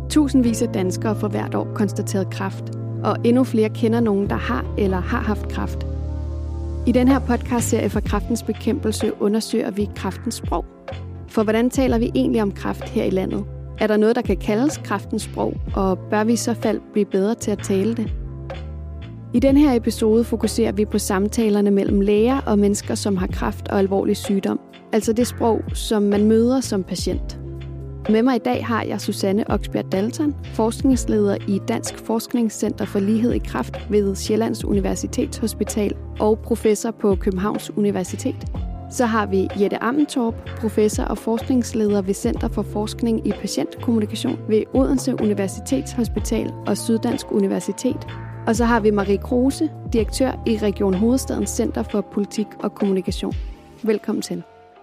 Tusindvis af danskere får hvert år konstateret kræft, og endnu flere kender nogen, der har eller har haft kræft. I den her podcastserie for Kræftens Bekæmpelse undersøger vi kræftens sprog. For hvordan taler vi egentlig om kræft her i landet? Er der noget, der kan kaldes kræftens sprog, og bør vi i så fald blive bedre til at tale det? I den her episode fokuserer vi på samtalerne mellem læger og mennesker, som har kræft og alvorlig sygdom. Altså det sprog, som man møder som patient. Med mig i dag har jeg Susanne Oksbjerg Dalton, forskningsleder i Dansk Forskningscenter for Lighed i Kræft ved Sjællands Universitetshospital og professor på Københavns Universitet. Så har vi Jette Ammentorp, professor og forskningsleder ved Center for Forskning i Patientkommunikation ved Odense Universitetshospital og Syddansk Universitet. Og så har vi Marie Kruse, direktør i Region Hovedstadens Center for Politik og Kommunikation. Velkommen til.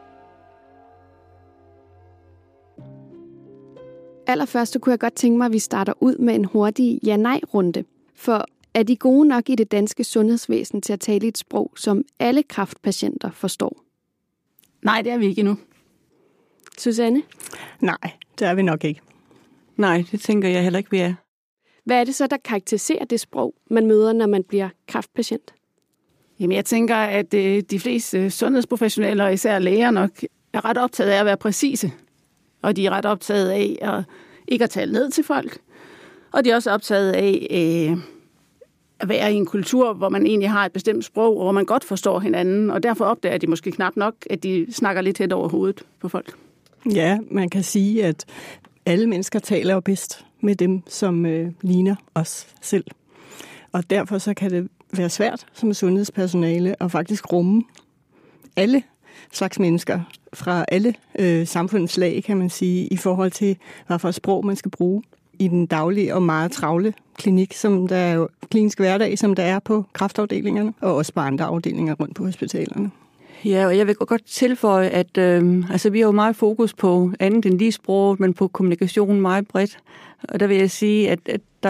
Allerførst kunne jeg godt tænke mig, at vi starter ud med en hurtig ja-nej-runde. For er de gode nok i det danske sundhedsvæsen til at tale et sprog, som alle kræftpatienter forstår? Nej, det er vi ikke endnu. Susanne? Nej, det er vi nok ikke. Nej, det tænker jeg heller ikke, vi er. Hvad er det så, der karakteriserer det sprog, man møder, når man bliver kræftpatient? Jamen, jeg tænker, at de fleste sundhedsprofessionelle, og især læger nok, er ret optaget af at være præcise. Og de er ret optaget af at ikke at tale ned til folk. Og de er også optaget af at være i en kultur, hvor man egentlig har et bestemt sprog, og hvor man godt forstår hinanden. Og derfor opdager de måske knap nok, at de snakker lidt hen over hovedet på folk. Ja, man kan sige, at alle mennesker taler jo bedst med dem, som ligner os selv. Og derfor så kan det være svært som sundhedspersonale at faktisk rumme alle slags mennesker fra alle samfundets lag, kan man sige, i forhold til, hvad for sprog man skal bruge i den daglige og meget travle klinik, som der er jo klinisk hverdag, som der er på kræftafdelingerne, og også på andre afdelinger rundt på hospitalerne. Ja, og jeg vil godt tilføje, at vi har jo meget fokus på andet end lige sproget, men på kommunikation meget bredt. Og der vil jeg sige, at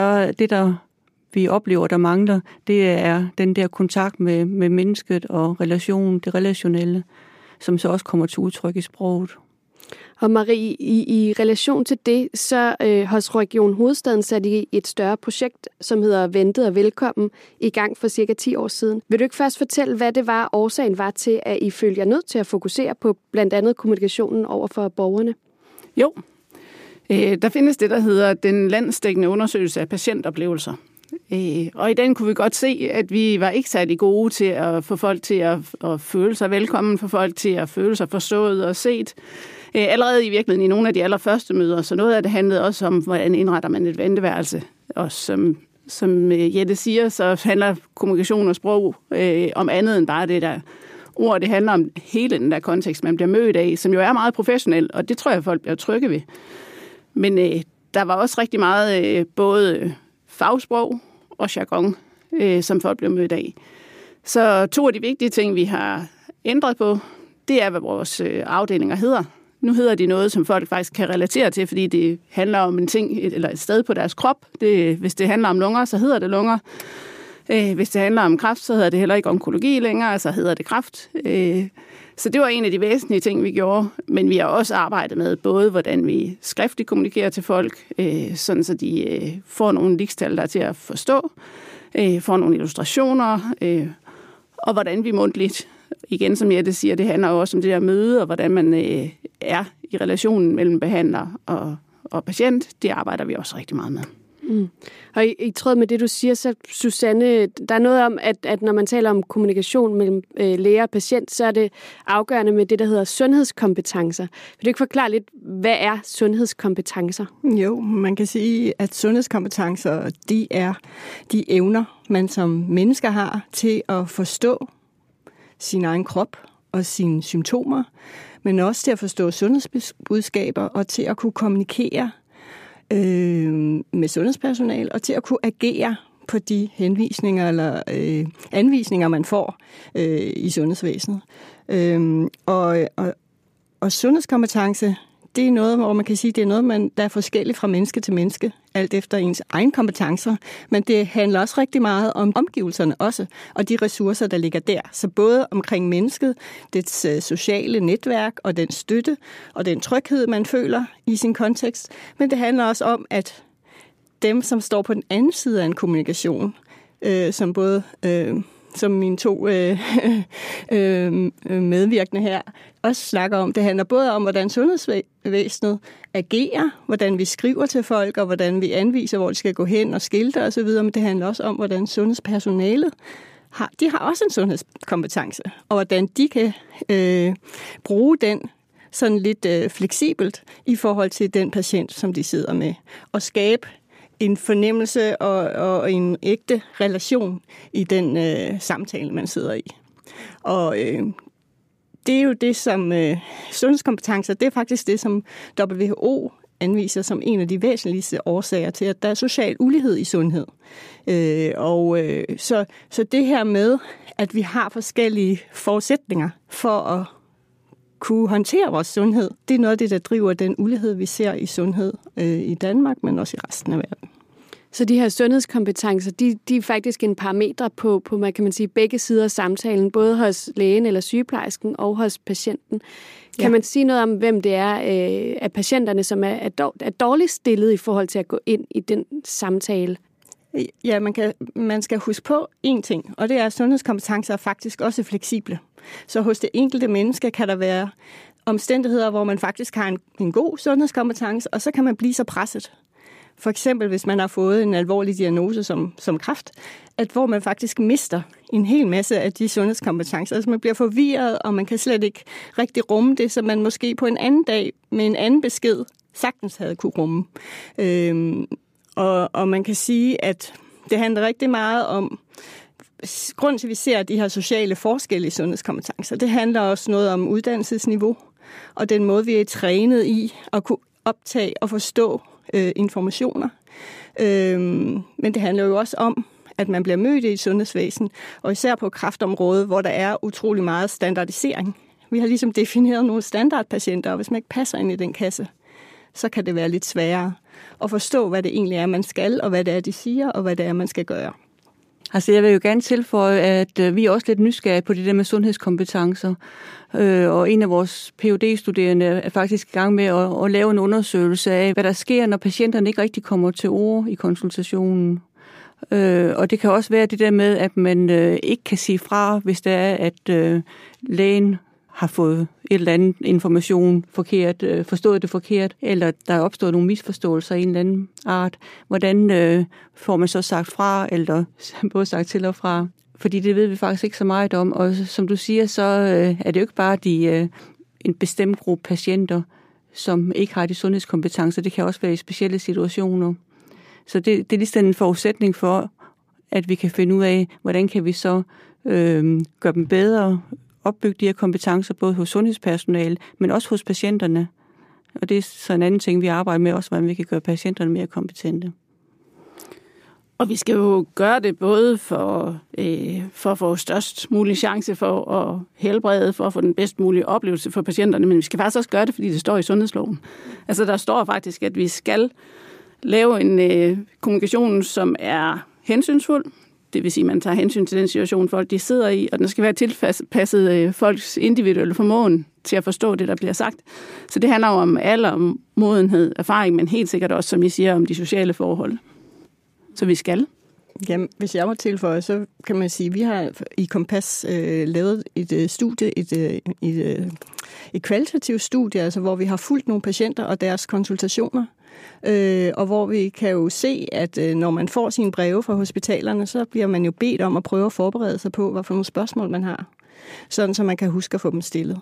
vi oplever, der mangler, det er den der kontakt med mennesket og relationen, det relationelle, som så også kommer til udtryk i sproget. Og Marie, i relation til det, så hos Region Hovedstaden satte I et større projekt, som hedder Ventet og Velkommen, i gang for cirka 10 år siden. Vil du ikke først fortælle, hvad det var, årsagen var til, at I følte jer nødt til at fokusere på blandt andet kommunikationen over for borgerne? Jo, der findes det, der hedder den landsdækkende undersøgelse af patientoplevelser. Og i den kunne vi godt se, at vi var ikke særlig gode til at få folk til at føle sig velkommen, få folk til at føle sig forstået og set. Allerede i virkeligheden i nogle af de allerførste møder, så noget af det handlede også om, hvordan indretter man et venteværelse. Og som Jette siger, så handler kommunikation og sprog om andet end bare det der ord. Det handler om hele den der kontekst, man bliver mødt af, som jo er meget professionel, og det tror jeg, folk bliver trygge ved. Men der var også rigtig meget både fagsprog og jargon, som folk blev mødt af. Så 2 af de vigtige ting, vi har ændret på, det er, hvad vores afdelinger hedder. Nu hedder de noget, som folk faktisk kan relatere til, fordi det handler om en ting eller et sted på deres krop. Hvis det handler om lunger, så hedder det lunger. Hvis det handler om kræft, så hedder det heller ikke onkologi længere, så hedder det kræft. Så det var en af de væsentlige ting, vi gjorde. Men vi har også arbejdet med både, hvordan vi skriftligt kommunikerer til folk, sådan så de får nogle ligstal, der er til at forstå, får nogle illustrationer, og hvordan vi mundtligt, igen som Jette siger, det handler også om det der møde, og hvordan man er i relationen mellem behandler og patient. Det arbejder vi også rigtig meget med. Mm. Og i tråd med det, du siger, så Susanne, der er noget om, at når man taler om kommunikation mellem læge og patient, så er det afgørende med det, der hedder sundhedskompetencer. Vil du ikke forklare lidt, hvad er sundhedskompetencer? Jo, man kan sige, at sundhedskompetencer, de er de evner, man som mennesker har til at forstå sin egen krop og sine symptomer, men også til at forstå sundhedsbudskaber og til at kunne kommunikere med sundhedspersonale og til at kunne agere på de henvisninger eller anvisninger, man får i sundhedsvæsenet. Og sundhedskompetence, det er noget, hvor man kan sige, det er noget, der er forskelligt fra menneske til menneske, alt efter ens egen kompetencer. Men det handler også rigtig meget om omgivelserne også, og de ressourcer, der ligger der. Så både omkring mennesket, dets sociale netværk og den støtte og den tryghed, man føler i sin kontekst. Men det handler også om, at dem, som står på den anden side af en kommunikation, som både... som mine 2 medvirkende her også snakker om. Det handler både om, hvordan sundhedsvæsenet agerer, hvordan vi skriver til folk, og hvordan vi anviser, hvor de skal gå hen og skilte osv., men det handler også om, hvordan sundhedspersonalet har også en sundhedskompetence, og hvordan de kan bruge den sådan lidt fleksibelt i forhold til den patient, som de sidder med, og skabe en fornemmelse og en ægte relation i den samtale, man sidder i. Og det er jo det, som sundhedskompetencer, det er faktisk det, som WHO anviser som en af de væsentligste årsager til, at der er social ulighed i sundhed. Så det her med, at vi har forskellige forudsætninger for at kunne håndtere vores sundhed, det er noget af det, der driver den ulighed, vi ser i sundhed i Danmark, men også i resten af verden. Så de her sundhedskompetencer, de er faktisk en parameter på man kan sige, begge sider af samtalen, både hos lægen eller sygeplejersken og hos patienten. Kan man sige noget om, hvem det er af patienterne, som er dårligt stillet i forhold til at gå ind i den samtale? Ja, man skal huske på én ting, og det er, at sundhedskompetencer er faktisk også fleksible. Så hos det enkelte menneske kan der være omstændigheder, hvor man faktisk har en god sundhedskompetence, og så kan man blive så presset. For eksempel, hvis man har fået en alvorlig diagnose som kræft, hvor man faktisk mister en hel masse af de sundhedskompetencer. Altså man bliver forvirret, og man kan slet ikke rigtig rumme det, så man måske på en anden dag med en anden besked sagtens havde kunne rumme. Og man kan sige, at det handler rigtig meget om, grunden til, at vi ser de her sociale forskelle i sundhedskompetencer, det handler også noget om uddannelsesniveau, og den måde, vi er trænet i at kunne optage og forstå informationer. Men det handler jo også om, at man bliver mødt i et sundhedsvæsen, og især på kræftområdet, hvor der er utrolig meget standardisering. Vi har ligesom defineret nogle standardpatienter, og hvis man ikke passer ind i den kasse, så kan det være lidt sværere at forstå, hvad det egentlig er, man skal, og hvad det er, de siger, og hvad det er, man skal gøre. Altså, jeg vil jo gerne tilføje, at vi er også lidt nysgerrige på det der med sundhedskompetencer. Og en af vores Ph.D.-studerende er faktisk i gang med at lave en undersøgelse af, hvad der sker, når patienterne ikke rigtig kommer til ord i konsultationen. Og det kan også være det der med, at man ikke kan sige fra, hvis det er, at lægen har fået et eller andet information forkert, forstået det forkert, eller der er opstået nogle misforståelser i en eller anden art. Hvordan får man så sagt fra, eller både sagt til og fra? Fordi det ved vi faktisk ikke så meget om. Og som du siger, så er det jo ikke bare en bestemt gruppe patienter, som ikke har de sundhedskompetencer. Det kan også være i specielle situationer. Så det er ligesom en forudsætning for, at vi kan finde ud af, hvordan kan vi så gøre dem bedre, opbygge de her kompetencer, både hos sundhedspersonale, men også hos patienterne. Og det er så en anden ting, vi arbejder med også, hvordan vi kan gøre patienterne mere kompetente. Og vi skal jo gøre det både for at få størst mulig chance for at helbrede, for at få den bedst mulige oplevelse for patienterne, men vi skal faktisk også gøre det, fordi det står i sundhedsloven. Altså der står faktisk, at vi skal lave en kommunikation, som er hensynsfuld. Det vil sige, at man tager hensyn til den situation, folk de sidder i, og den skal være tilpasset folks individuelle formåen til at forstå det, der bliver sagt. Så det handler jo om alder, modenhed, erfaring, men helt sikkert også, som I siger, om de sociale forhold. Så vi skal. Jamen, hvis jeg må tilføje, så kan man sige, at vi har i Kompas lavet et studie, et kvalitativt studie, altså hvor vi har fulgt nogle patienter og deres konsultationer, og hvor vi kan jo se, at når man får sine breve fra hospitalerne, så bliver man jo bedt om at prøve at forberede sig på, hvad for nogle spørgsmål man har, sådan så man kan huske at få dem stillet.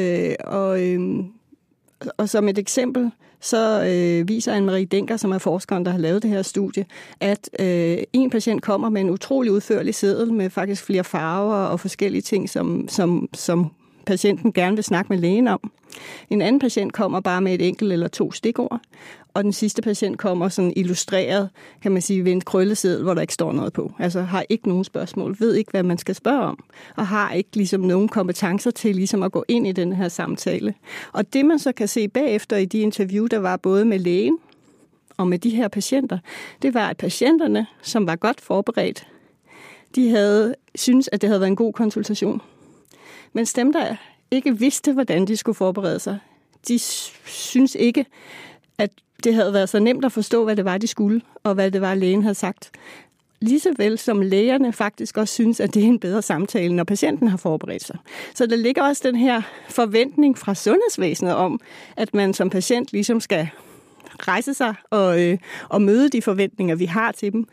Og som et eksempel, så viser Anne-Marie Denker, som er forskeren, der har lavet det her studie, at en patient kommer med en utrolig udførlig seddel med faktisk flere farver og forskellige ting, som patienten gerne vil snakke med lægen om. En anden patient kommer bare med et enkelt eller 2 stikord, og den sidste patient kommer sådan illustreret, kan man sige, ved en krølleseddel, hvor der ikke står noget på. Altså har ikke nogen spørgsmål, ved ikke, hvad man skal spørge om, og har ikke ligesom nogen kompetencer til ligesom at gå ind i den her samtale. Og det man så kan se bagefter i de interview, der var både med lægen og med de her patienter, det var, at patienterne, som var godt forberedt, de havde syntes, at det havde været en god konsultation. Mens dem, der ikke vidste, hvordan de skulle forberede sig, de synes ikke, at det havde været så nemt at forstå, hvad det var, de skulle, og hvad det var, lægen havde sagt. Ligeså vel som lægerne faktisk også synes, at det er en bedre samtale, når patienten har forberedt sig. Så der ligger også den her forventning fra sundhedsvæsenet om, at man som patient ligesom skal rejse sig og møde de forventninger, vi har til dem.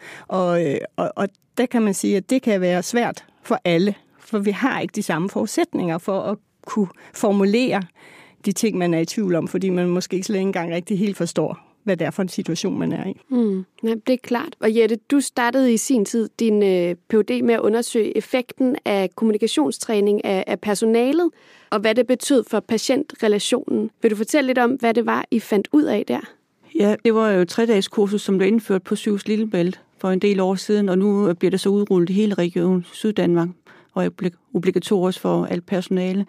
Og der kan man sige, at det kan være svært for alle, for vi har ikke de samme forudsætninger for at kunne formulere de ting, man er i tvivl om, fordi man måske ikke slet ikke engang rigtig helt forstår, hvad det er for en situation, man er i. Ja, det er klart. Og Jette, du startede i sin tid din Ph.D. med at undersøge effekten af kommunikationstræning af personalet, og hvad det betød for patientrelationen. Vil du fortælle lidt om, hvad det var, I fandt ud af der? Ja, det var jo et 3-dages kursus, som blev indført på Sygehus Lillebælt for en del år siden, og nu bliver det så udrullet i hele regionen Syddanmark, og er obligatorisk for alt personale.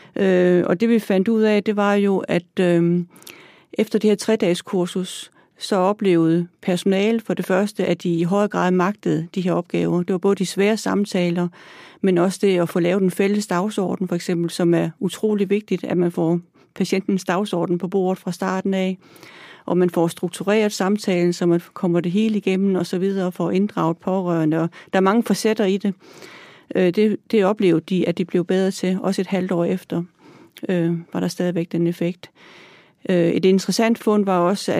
Og det vi fandt ud af, det var jo, at efter det her 3-dages kursus, så oplevede personale for det første, at de i højere grad magtede de her opgaver. Det var både de svære samtaler, men også det at få lavet en fælles dagsorden, for eksempel, som er utrolig vigtigt, at man får patientens dagsorden på bordet fra starten af, og man får struktureret samtalen, så man kommer det hele igennem og så videre, og får inddraget pårørende. Og der er mange facetter i det. Det oplevede de, at de blev bedre til. Også et halvt år efter var der stadigvæk den effekt. Et interessant fund var også,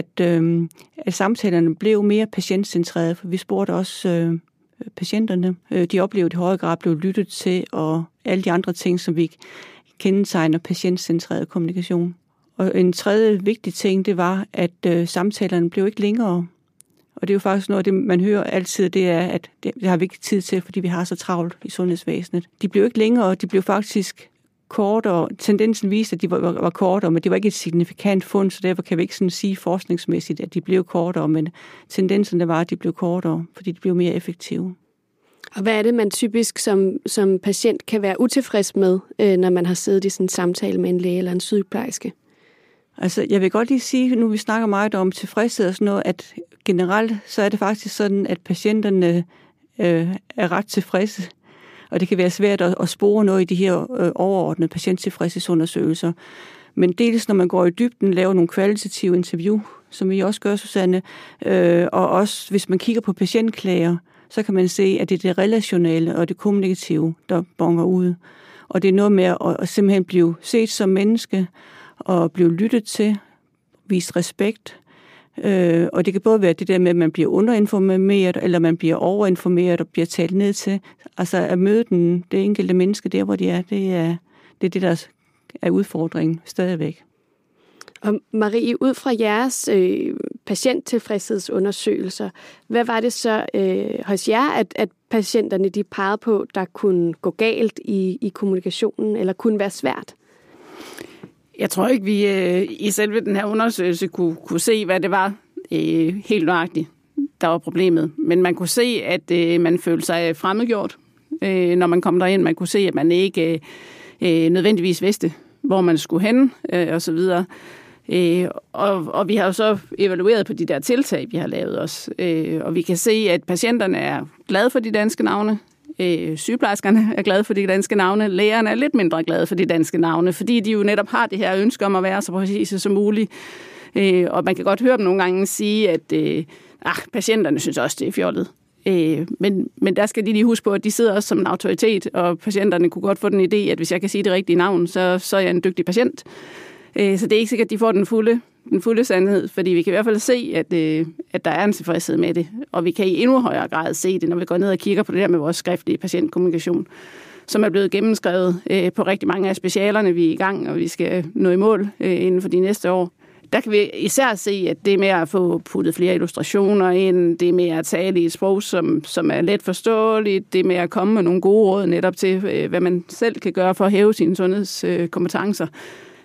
at samtalerne blev mere patientcentrerede, for vi spurgte også patienterne. De oplevede i højere grad blev lyttet til, og alle de andre ting, som vi kendetegner patientcentreret kommunikation. Og en tredje vigtig ting, det var, at samtalerne blev ikke længere. Og det er jo faktisk noget af det, man hører altid, det er, at det har vi ikke tid til, fordi vi har så travlt i sundhedsvæsenet. De blev ikke længere, de blev faktisk kortere. Tendensen viste, at de var kortere, men det var ikke et signifikant fund, så derfor kan vi ikke sådan sige forskningsmæssigt, at de blev kortere, men tendensen der var, at de blev kortere, fordi de blev mere effektive. Og hvad er det, man typisk som patient kan være utilfreds med, når man har siddet i sådan en samtale med en læge eller en sygeplejerske? Altså, jeg vil godt lige sige, nu vi snakker meget om tilfredshed og sådan noget, at generelt så er det faktisk sådan, at patienterne er ret tilfredse. Og det kan være svært at spore noget i de her overordnede patienttilfredshedsundersøgelser. Men dels når man går i dybden, laver nogle kvalitative interview, som vi også gør, Susanne, og også hvis man kigger på patientklager, så kan man se, at det er det relationelle og det kommunikative, der bonger ud. Og det er noget med at simpelthen blive set som menneske, og blive lyttet til, vist respekt. Og det kan både være det der med, at man bliver underinformeret, eller man bliver overinformeret og bliver talt ned til. Altså at møde det enkelte menneske der, hvor de er, det er det, der er udfordringen stadigvæk. Og Marie, ud fra jeres patienttilfredshedsundersøgelser, hvad var det så hos jer, at patienterne de pegede på, der kunne gå galt i kommunikationen, eller kunne være svært? Jeg tror ikke, vi i selve den her undersøgelse kunne se, hvad det var helt nøjagtigt, der var problemet. Men man kunne se, at man følte sig fremmedgjort, når man kom derind. Man kunne se, at man ikke nødvendigvis vidste, hvor man skulle hen, og så videre. Og vi har jo så evalueret på de der tiltag, vi har lavet også. Og vi kan se, at patienterne er glade for de danske navne. Sygeplejerskerne er glade for de danske navne. Lægerne er lidt mindre glade for de danske navne, fordi de jo netop har det her ønske om at være så præcise som muligt. Og man kan godt høre dem nogle gange sige, at patienterne synes også, det er fjollet. Men der skal de lige huske på, at de sidder også som en autoritet, og patienterne kunne godt få den idé, at hvis jeg kan sige det rigtige navn, så er jeg en dygtig patient. Så det er ikke sikkert, at de får den fulde sandhed, fordi vi kan i hvert fald se, at der er en tilfredshed med det. Og vi kan i endnu højere grad se det, når vi går ned og kigger på det der med vores skriftlige patientkommunikation, som er blevet gennemskrevet på rigtig mange af specialerne, vi er i gang, og vi skal nå i mål inden for de næste år. Der kan vi især se, at det med at få puttet flere illustrationer ind, det med at tale i et sprog, som er let forståeligt, det med at komme med nogle gode råd netop til, hvad man selv kan gøre for at hæve sine sundhedskompetencer.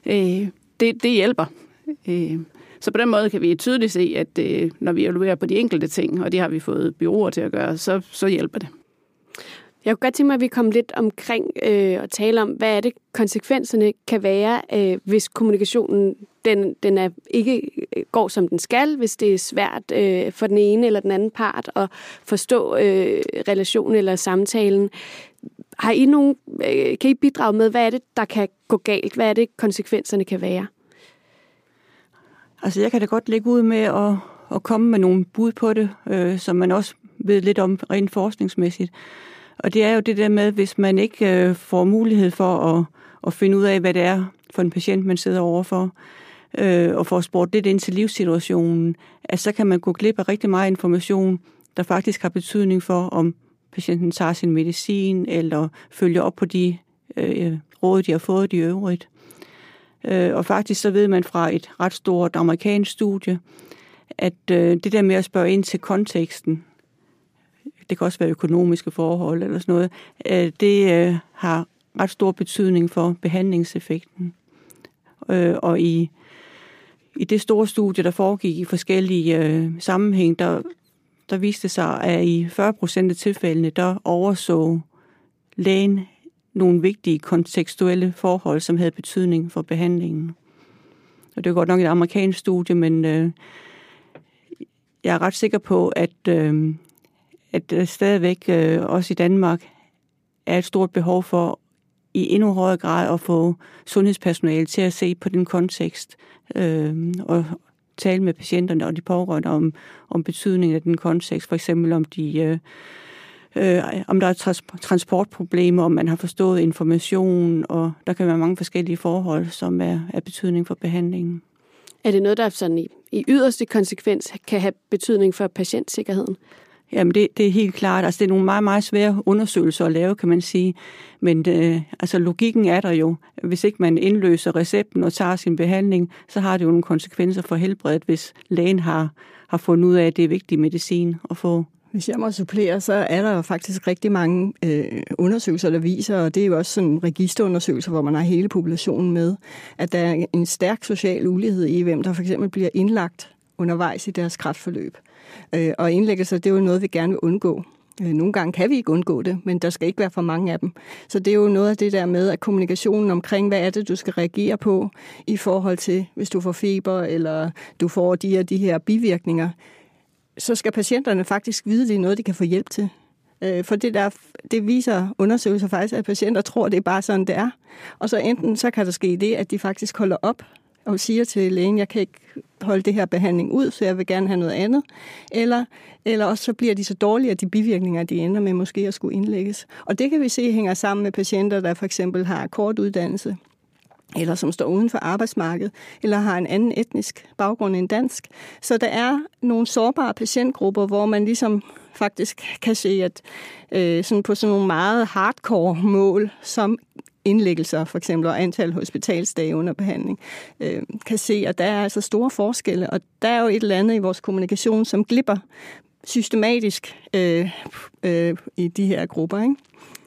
Det hjælper. Så på den måde kan vi tydeligt se, at når vi evaluerer på de enkelte ting, og det har vi fået bureauer til at gøre, så hjælper det. Jeg kunne godt tænke mig, at vi kommer lidt omkring og tale om, hvad er det konsekvenserne kan være, hvis kommunikationen den er ikke går som den skal, hvis det er svært for den ene eller den anden part at forstå relationen eller samtalen. Har I kan I bidrage med, hvad er det, der kan gå galt? Hvad er det, konsekvenserne kan være? Altså, jeg kan da godt lægge ud med at komme med nogle bud på det, som man også ved lidt om rent forskningsmæssigt. Og det er jo det der med, hvis man ikke får mulighed for at finde ud af, hvad det er for en patient, man sidder overfor, og får spurgt lidt ind til livssituationen, at så kan man gå glip af rigtig meget information, der faktisk har betydning for, om patienten tager sin medicin, eller følger op på de råd, de har fået i øvrigt. Og faktisk så ved man fra et ret stort amerikansk studie, at det der med at spørge ind til konteksten, det kan også være økonomiske forhold eller sådan noget, det har ret stor betydning for behandlingseffekten. Og i det store studie, der foregik i forskellige sammenhæng, der viste sig, at i 40% af tilfældene, der overså lægen nogle vigtige kontekstuelle forhold, som havde betydning for behandlingen. Og det er godt nok et amerikansk studie, men jeg er ret sikker på, at der stadigvæk også i Danmark er et stort behov for i endnu højere grad at få sundhedspersonale til at se på den kontekst og tale med patienterne og de pårørende om betydningen af den kontekst. For eksempel om der er transportproblemer, om man har forstået information, og der kan være mange forskellige forhold, som er af betydning for behandlingen. Er det noget, der sådan i yderste konsekvens kan have betydning for patientsikkerheden? Jamen det er helt klart. Altså det er nogle meget, meget svære undersøgelser at lave, kan man sige. Men altså logikken er der jo. Hvis ikke man indløser recepten og tager sin behandling, så har det jo nogle konsekvenser for helbredet, hvis lægen har fundet ud af, at det er vigtig medicin at få. Hvis jeg må supplere, så er der jo faktisk rigtig mange undersøgelser, der viser, og det er jo også sådan registerundersøgelser, hvor man har hele populationen med, at der er en stærk social ulighed i, hvem der for eksempel bliver indlagt undervejs i deres kræftforløb. Og indlæggelser, det er jo noget, vi gerne vil undgå. Nogle gange kan vi ikke undgå det, men der skal ikke være for mange af dem. Så det er jo noget af det der med, at kommunikationen omkring, hvad er det, du skal reagere på i forhold til, hvis du får feber, eller du får de her bivirkninger, så skal patienterne faktisk vide, at det er noget, de kan få hjælp til. For det viser undersøgelser faktisk, at patienter tror, det er bare sådan, det er. Og så enten så kan der ske det, at de faktisk holder op og siger til lægen, jeg kan ikke holde det her behandling ud, så jeg vil gerne have noget andet. Eller også så bliver de så dårlige, at de bivirkninger, de ender med måske at skulle indlægges. Og det kan vi se hænger sammen med patienter, der for eksempel har kort uddannelse, eller som står uden for arbejdsmarkedet, eller har en anden etnisk baggrund end dansk. Så der er nogle sårbare patientgrupper, hvor man ligesom faktisk kan se, at sådan på sådan nogle meget hardcore mål, som indlæggelser for eksempel og antal hospitalsdage under behandling, kan se, at der er altså store forskelle, og der er jo et eller andet i vores kommunikation, som glipper systematisk i de her grupper, ikke?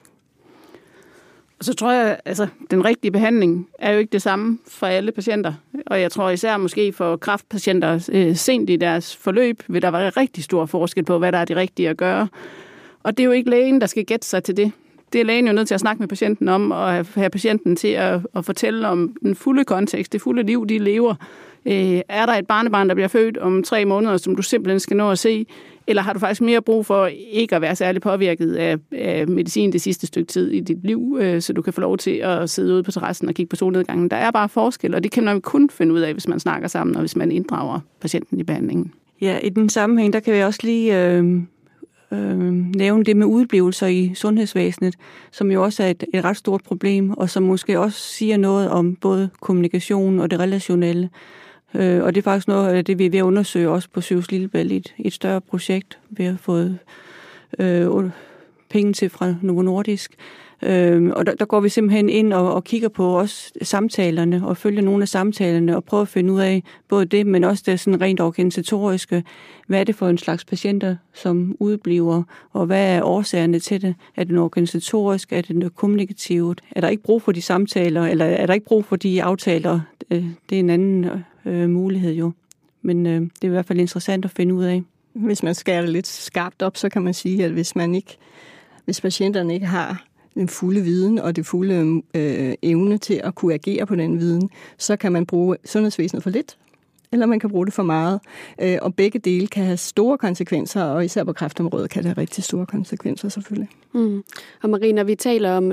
Og så tror jeg, altså den rigtige behandling er jo ikke det samme for alle patienter. Og jeg tror især måske for kræftpatienter sent i deres forløb, vil der være rigtig stor forskel på, hvad der er det rigtige at gøre. Og det er jo ikke lægen, der skal gætte sig til det. Det er lægen jo nødt til at snakke med patienten om, og have patienten til at fortælle om den fulde kontekst, det fulde liv, de lever. Er der et barnebarn, der bliver født om 3 måneder, som du simpelthen skal nå at se? Eller har du faktisk mere brug for ikke at være særlig påvirket af medicin det sidste stykke tid i dit liv, så du kan få lov til at sidde ude på terrassen og kigge på solnedgangen? Der er bare forskel, og det kan man kun finde ud af, hvis man snakker sammen, og hvis man inddrager patienten i behandlingen. Ja, i den sammenhæng, der kan vi også lige nævne det med udeblivelser i sundhedsvæsenet, som jo også er et ret stort problem, og som måske også siger noget om både kommunikation og det relationelle. Og det er faktisk noget af det, vi er ved at undersøge også på Sygehus Lillebælt i et større projekt. Vi har fået penge til fra Novo Nordisk. Og der går vi simpelthen ind og kigger på også samtalerne og følger nogle af samtalerne og prøver at finde ud af både det, men også det sådan rent organisatoriske. Hvad er det for en slags patienter, som udbliver, og hvad er årsagerne til det? Er det organisatorisk? Er det kommunikativt? Er der ikke brug for de samtaler, eller er der ikke brug for de aftaler, det er en anden mulighed jo. Men det er i hvert fald interessant at finde ud af. Hvis man skærer det lidt skarpt op, så kan man sige, at hvis patienterne ikke har den fulde viden og det fulde evne til at kunne agere på den viden, så kan man bruge sundhedsvæsenet for lidt, eller man kan bruge det for meget. Og begge dele kan have store konsekvenser, og især på kræftområdet kan det have rigtig store konsekvenser selvfølgelig. Og Marie, når vi taler om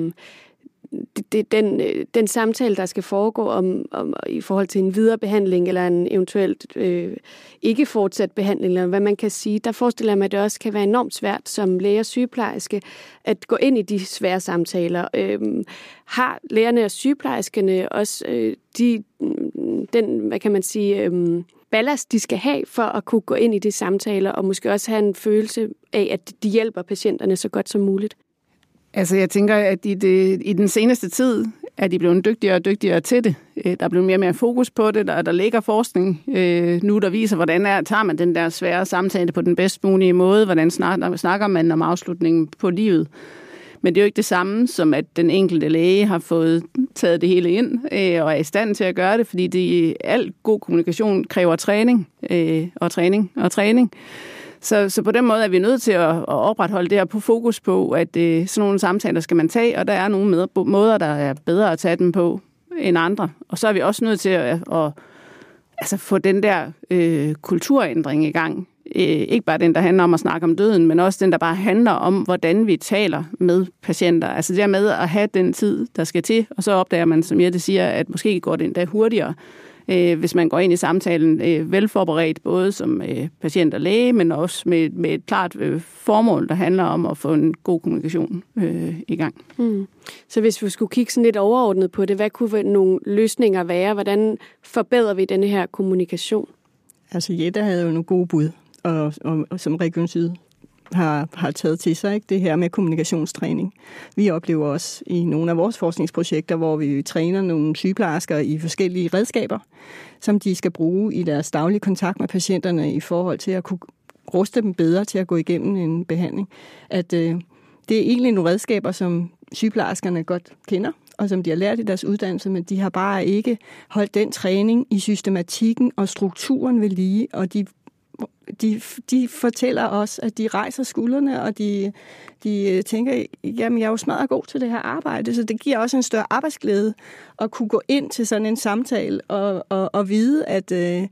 den samtale, der skal foregå om i forhold til en videre behandling eller en eventuelt ikke fortsat behandling, eller hvad man kan sige, der forestiller jeg mig, at det også kan være enormt svært som læge og sygeplejerske at gå ind i de svære samtaler. Har lægerne og sygeplejerskerne også den, hvad kan man sige, ballast, de skal have for at kunne gå ind i de samtaler, og måske også have en følelse af, at de hjælper patienterne så godt som muligt? Altså, jeg tænker, at i den seneste tid er de blevet dygtigere og dygtigere til det. Der er blevet mere og mere fokus på det, der ligger forskning nu, der viser, hvordan tager man den der svære samtale på den bedst mulige måde, hvordan snakker man om afslutningen på livet. Men det er jo ikke det samme, som at den enkelte læge har fået taget det hele ind og er i stand til at gøre det, fordi al god kommunikation kræver træning og træning og træning. Så på den måde er vi nødt til at opretholde det her på fokus på, at sådan nogle samtaler skal man tage, og der er nogle måder, der er bedre at tage dem på end andre. Og så er vi også nødt til at få den der kulturændring i gang. Ikke bare den, der handler om at snakke om døden, men også den, der bare handler om, hvordan vi taler med patienter. Altså det med at have den tid, der skal til, og så opdager man, som Jette siger, at måske går det endda hurtigere, hvis man går ind i samtalen velforberedt, både som patient og læge, men også med et klart formål, der handler om at få en god kommunikation i gang. Så hvis vi skulle kigge sådan lidt overordnet på det, hvad kunne nogle løsninger være? Hvordan forbedrer vi denne her kommunikation? Altså Jette havde jo nogle gode bud, og som Region Syd har taget til sig, ikke? Det her med kommunikationstræning. Vi oplever også i nogle af vores forskningsprojekter, hvor vi træner nogle sygeplejersker i forskellige redskaber, som de skal bruge i deres daglige kontakt med patienterne i forhold til at kunne ruste dem bedre til at gå igennem en behandling. At det er egentlig nogle redskaber, som sygeplejerskerne godt kender, og som de har lært i deres uddannelse, men de har bare ikke holdt den træning i systematikken og strukturen ved lige, og de fortæller os, at de rejser skuldrene, og de tænker, jamen jeg er jo smadret god til det her arbejde, så det giver også en større arbejdsglæde at kunne gå ind til sådan en samtale og vide, at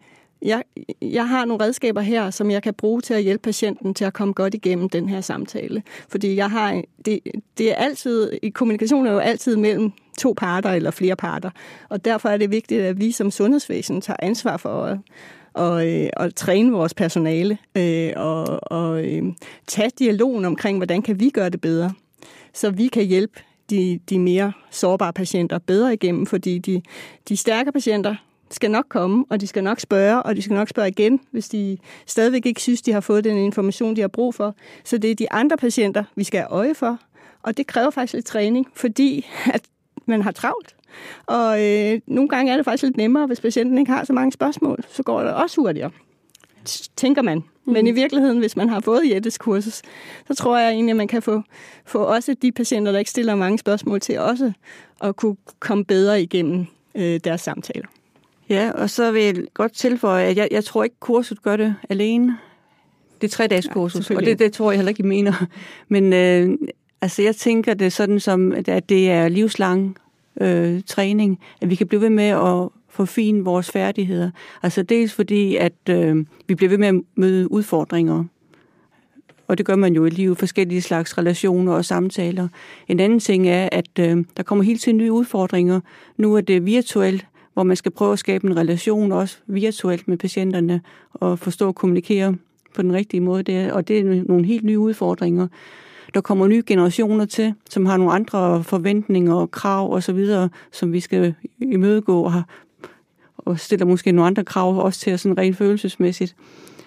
jeg har nogle redskaber her, som jeg kan bruge til at hjælpe patienten til at komme godt igennem den her samtale. Fordi det er altid, i kommunikation er jo altid mellem to parter eller flere parter, og derfor er det vigtigt, at vi som sundhedsvæsen tager ansvar for og træne vores personale og tage dialogen omkring, hvordan kan vi gøre det bedre, så vi kan hjælpe de mere sårbare patienter bedre igennem, fordi de stærke patienter skal nok komme, og de skal nok spørge, og de skal nok spørge igen, hvis de stadigvæk ikke synes, de har fået den information, de har brug for. Så det er de andre patienter, vi skal have øje for, og det kræver faktisk lidt træning, fordi at man har travlt. Og nogle gange er det faktisk lidt nemmere, hvis patienten ikke har så mange spørgsmål, så går det også hurtigere, tænker man. Men i virkeligheden, hvis man har fået Jettes kursus, så tror jeg egentlig, at man kan få også de patienter, der ikke stiller mange spørgsmål til, også at kunne komme bedre igennem deres samtaler. Ja, og så vil jeg godt tilføje, at jeg tror ikke, kurset gør det alene. Det er 3-dages kursus, og det tror jeg heller ikke, I mener. Men altså, jeg tænker det sådan som, at det er livslang træning, at vi kan blive ved med at forfine vores færdigheder. Altså dels fordi, at vi bliver ved med at møde udfordringer, og det gør man jo i livet, forskellige slags relationer og samtaler. En anden ting er, at der kommer hele tiden nye udfordringer. Nu er det virtuelt, hvor man skal prøve at skabe en relation også virtuelt med patienterne og forstå og kommunikere på den rigtige måde. Og det er nogle helt nye udfordringer. Der kommer nye generationer til, som har nogle andre forventninger og krav og så videre, som vi skal imødegå og stiller måske nogle andre krav også til sådan rent følelsesmæssigt.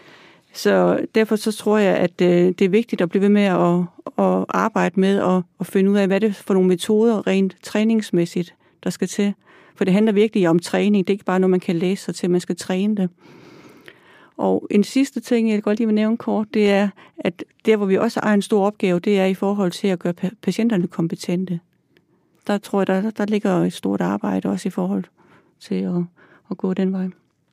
Så derfor så tror jeg, at det er vigtigt at blive ved med at arbejde med og finde ud af, hvad det er for nogle metoder rent træningsmæssigt, der skal til. For det handler virkelig om træning. Det er ikke bare noget, man kan læse sig til, man skal træne det. Og en sidste ting, jeg godt lige vil nævne kort, det er, at der, hvor vi også har en stor opgave, det er i forhold til at gøre patienterne kompetente. Der tror jeg, der ligger et stort arbejde også i forhold til at gå den vej.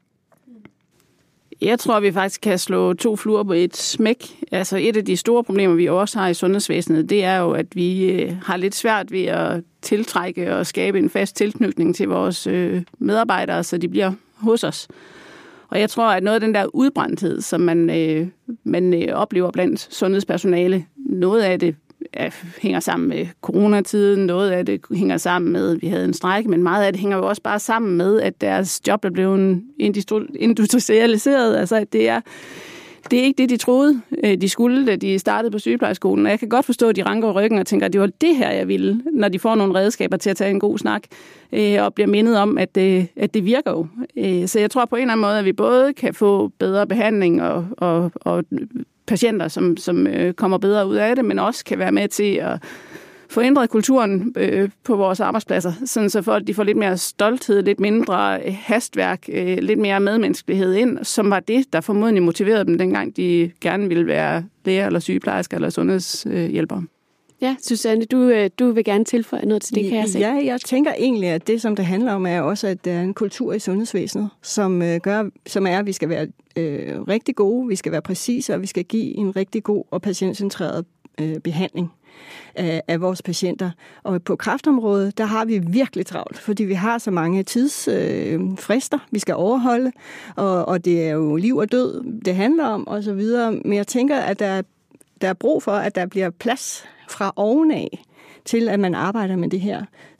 Jeg tror, vi faktisk kan slå 2 fluer på et smæk. Altså et af de store problemer, vi også har i sundhedsvæsenet, det er jo, at vi har lidt svært ved at tiltrække og skabe en fast tilknytning til vores medarbejdere, så de bliver hos os. Og jeg tror, at noget af den der udbrændthed, som man oplever blandt sundhedspersonale, noget af det hænger sammen med coronatiden, noget af det hænger sammen med, at vi havde en strejke, men meget af det hænger jo også bare sammen med, at deres job er blevet industrialiseret. Altså, det er ikke det, de troede, de skulle, da de startede på sygeplejeskolen. Og jeg kan godt forstå, at de ranker ryggen og tænker, at det var det her, jeg ville, når de får nogle redskaber til at tage en god snak, og bliver mindet om, at det virker jo. Så jeg tror på en eller anden måde, at vi både kan få bedre behandling og patienter, som kommer bedre ud af det, men også kan være med til at få ændret kulturen på vores arbejdspladser, sådan så folk de får lidt mere stolthed, lidt mindre hastværk, lidt mere medmenneskelighed ind, som var det, der formodentlig motiverede dem, dengang de gerne ville være læger eller sygeplejersker eller sundhedshjælpere. Ja, Susanne, du vil gerne tilføje noget til det, kan jeg se. Ja, jeg tænker egentlig, at det, som det handler om, er også, at der er en kultur i sundhedsvæsenet, som er, at vi skal være rigtig gode, vi skal være præcise, og vi skal give en rigtig god og patientcentreret behandling af vores patienter. Og på kræftområdet, der har vi virkelig travlt, fordi vi har så mange tidsfrister, vi skal overholde, og det er jo liv og død, det handler om, og så videre. Men jeg tænker, at der er brug for, at der bliver plads fra ovenaf til, at man arbejder med det her.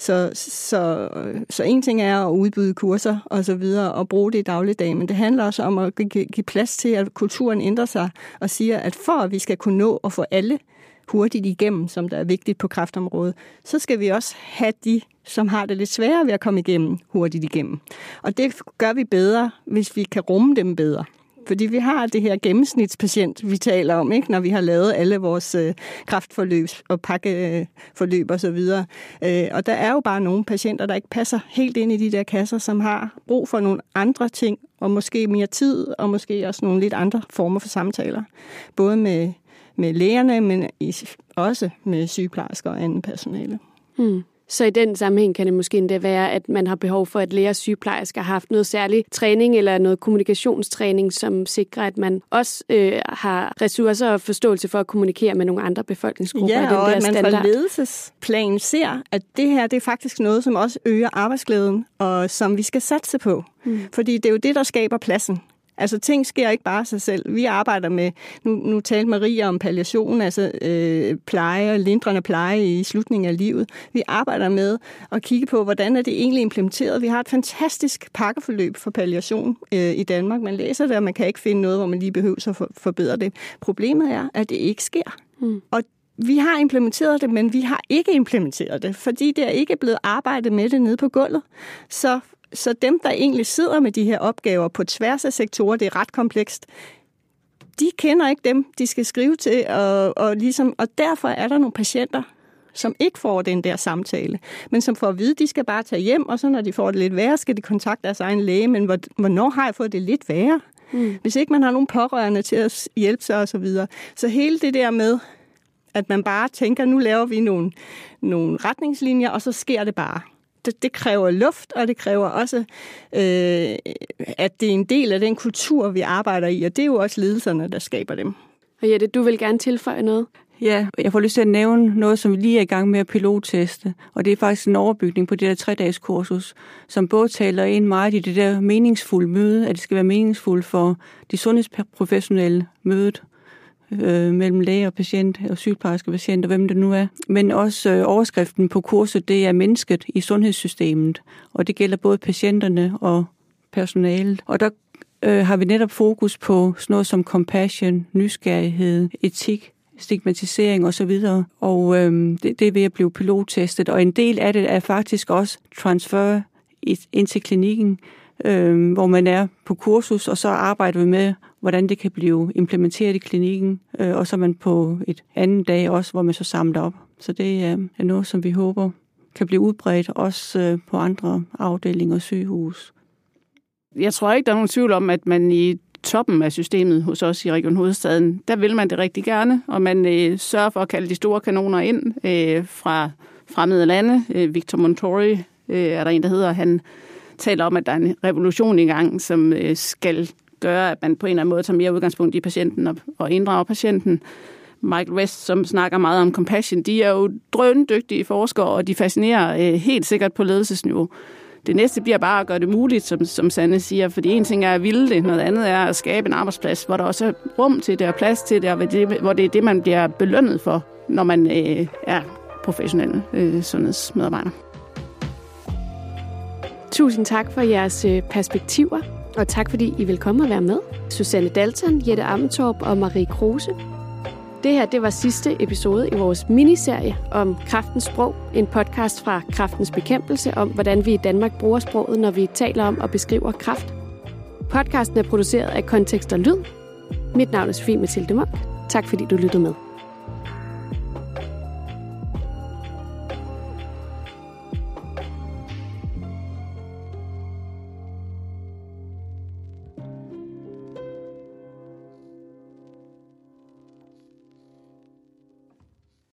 Så en ting er at udbyde kurser og så videre og bruge det i dagligdagen, men det handler også om at give plads til, at kulturen ændrer sig og siger, at for at vi skal kunne nå at få alle hurtigt igennem, som der er vigtigt på kræftområdet, så skal vi også have de, som har det lidt sværere ved at komme igennem, hurtigt igennem. Og det gør vi bedre, hvis vi kan rumme dem bedre. Fordi vi har det her gennemsnitspatient, vi taler om, ikke, når vi har lavet alle vores kræftforløb og pakkeforløb og så videre. Og der er jo bare nogle patienter, der ikke passer helt ind i de der kasser, som har brug for nogle andre ting, og måske mere tid, og måske også nogle lidt andre former for samtaler. Både med lægerne, men også med sygeplejersker og andet personale. Så i den sammenhæng kan det måske endda være, at man har behov for, at læger og sygeplejersker har haft noget særlig træning eller noget kommunikationstræning, som sikrer, at man også har ressourcer og forståelse for at kommunikere med nogle andre befolkningsgrupper. Ja, den der og at man standard. fra ledelsesplan ser, at det her det er faktisk noget, som også øger arbejdsglæden, og som vi skal satse på. Fordi det er jo det, der skaber pladsen. Altså, ting sker ikke bare af sig selv. Vi arbejder med, nu talte Maria om palliation, altså pleje, lindrende pleje i slutningen af livet. Vi arbejder med at kigge på, hvordan er det egentlig implementeret. Vi har et fantastisk pakkeforløb for palliation i Danmark. Man læser det, og man kan ikke finde noget, hvor man lige behøver at forbedre det. Problemet er, at det ikke sker. Og vi har implementeret det, men vi har ikke implementeret det, fordi det er ikke blevet arbejdet med det nede på gulvet. Så dem, der egentlig sidder med de her opgaver på tværs af sektorer, det er ret komplekst, de kender ikke dem, de skal skrive til, og derfor er der nogle patienter, som ikke får den der samtale, men som får at vide, de skal bare tage hjem, og så når de får det lidt værre, skal de kontakte deres egen læge, men hvornår har jeg fået det lidt værre? Hvis ikke man har nogen pårørende til at hjælpe sig og så videre. Så hele det der med, at man bare tænker, nu laver vi nogle retningslinjer, og så sker det bare. Det kræver luft, og det kræver også, at det er en del af den kultur, vi arbejder i, og det er jo også ledelserne, der skaber dem. Og Jette, du vil gerne tilføje noget? Ja, jeg får lyst til at nævne noget, som vi lige er i gang med at pilotteste, og det er faktisk en overbygning på det der 3-dages kursus, som både taler ind meget i det der meningsfulde møde, at det skal være meningsfuldt for de sundhedsprofessionelle mødet, mellem læge og patient, og sygeplejerske patient, og hvem det nu er. Men også overskriften på kurset, det er mennesket i sundhedssystemet, og det gælder både patienterne og personalet. Og der har vi netop fokus på sådan noget som compassion, nysgerrighed, etik, stigmatisering osv. Og det er ved at blive pilottestet, og en del af det er faktisk også transfer ind til klinikken, hvor man er på kursus, og så arbejder vi med, hvordan det kan blive implementeret i klinikken, og så er man på et andet dag også, hvor man så samler op. Så det er noget, som vi håber kan blive udbredt også på andre afdelinger og sygehus. Jeg tror ikke, der er nogen tvivl om, at man i toppen af systemet hos os i Region Hovedstaden, der vil man det rigtig gerne, og man sørger for at kalde de store kanoner ind fra fremmede lande. Victor Montori er der en, der hedder, han taler om, at der er en revolution i gang, som skal gøre, at man på en eller anden måde tager mere udgangspunkt i patienten og inddrager patienten. Michael West, som snakker meget om compassion, de er jo drøndygtige forskere, og de fascinerer helt sikkert på ledelsesniveau. Det næste bliver bare at gøre det muligt, som Sanne siger, fordi en ting er at ville det, noget andet er at skabe en arbejdsplads, hvor der også er rum til det og plads til det, og hvor det er det, man bliver belønnet for, når man er professionel sundhedsmedarbejder. Tusind tak for jeres perspektiver, og tak fordi I vil komme og være med. Susanne Dalton, Jette Ammentorp og Marie Kruse. Det her, det var sidste episode i vores miniserie om kræftens sprog. En podcast fra Kræftens Bekæmpelse om, hvordan vi i Danmark bruger sproget, når vi taler om og beskriver kræft. Podcasten er produceret af Kontekst og Lyd. Mit navn er Sofie Mathilde Munk. Tak fordi du lyttede med.